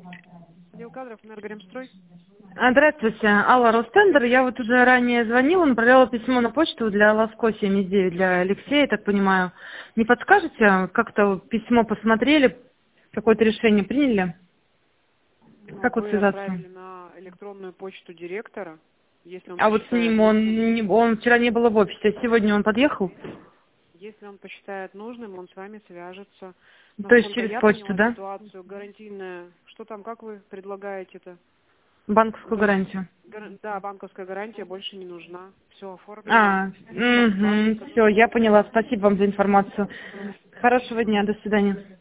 Отдел кадров, Энергоремстрой. Здравствуйте, Алла Ростендер. Я вот уже ранее звонила, направляла письмо на почту для Ласко 79, для Алексея, так понимаю. Не подскажете, как-то письмо посмотрели, какое-то решение приняли? Ну, Как вот вы связаться? отправили на электронную почту директора, если он А вот с посчитает ним нужным. он вчера не был в офисе, а сегодня он подъехал? Если он посчитает нужным, он с вами свяжется. То есть Насколько через я почту, поняла да? ситуацию, гарантийная. Что там, как вы предлагаете-то? Банковскую То есть, гарантию. да, банковская гарантия больше не нужна. Все оформлено, Угу, подписано. все, я поняла. Спасибо вам за информацию. Хорошего дня, до свидания.